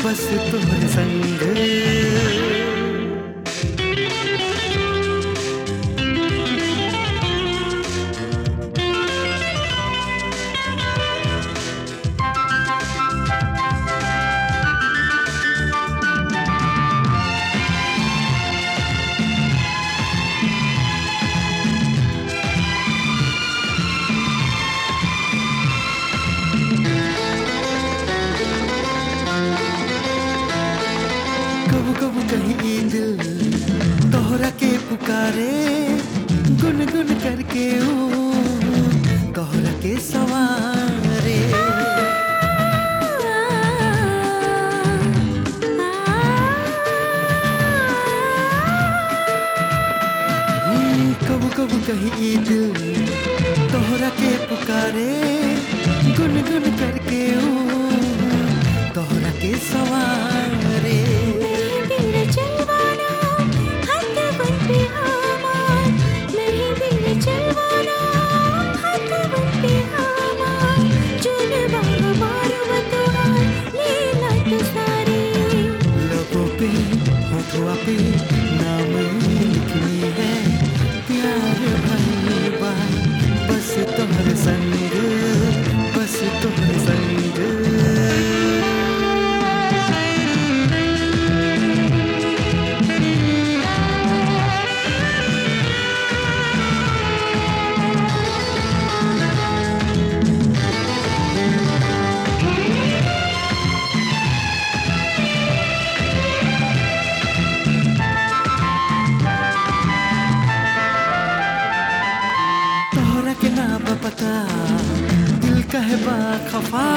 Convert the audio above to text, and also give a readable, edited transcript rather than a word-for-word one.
बस तोहरे संग। कबू कबू कहीं दिल तोहरा के पुकारे, गुनगुन करके ओ तोहरा के सवारे। कबू कबू कहीं दिल तोहरा के पुकारे, गुनगुन करके ओ तोहरा के सवारे। पे नाम लिखनी है प्यार भरवा, बस तोहरे संग, बस तोहरे संग। के ना पता दिल का है बा खफा,